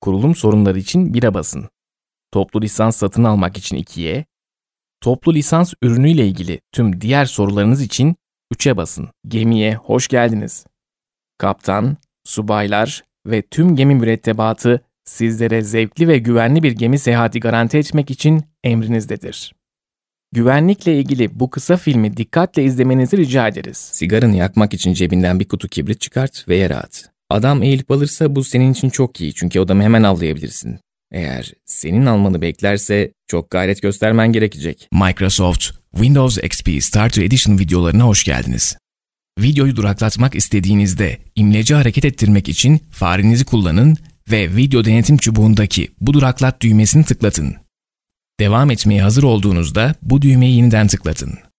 kurulum sorunları için 1'e basın. Toplu lisans satın almak için 2'ye, toplu lisans ürünüyle ilgili tüm diğer sorularınız için 3'e basın. Gemiye hoş geldiniz. Kaptan, subaylar ve tüm gemi mürettebatı sizlere zevkli ve güvenli bir gemi seyahati garanti etmek için emrinizdedir. Güvenlikle ilgili bu kısa filmi dikkatle izlemenizi rica ederiz. Sigaranı yakmak için cebinden bir kutu kibrit çıkart ve yere at. Adam eğilip alırsa bu senin için çok iyi çünkü adamı hemen avlayabilirsin. Eğer senin almanı beklerse çok gayret göstermen gerekecek. Microsoft Windows XP Starter Edition videolarına hoş geldiniz. Videoyu duraklatmak istediğinizde imleci hareket ettirmek için farenizi kullanın ve video denetim çubuğundaki bu duraklat düğmesini tıklatın. Devam etmeye hazır olduğunuzda bu düğmeyi yeniden tıklatın.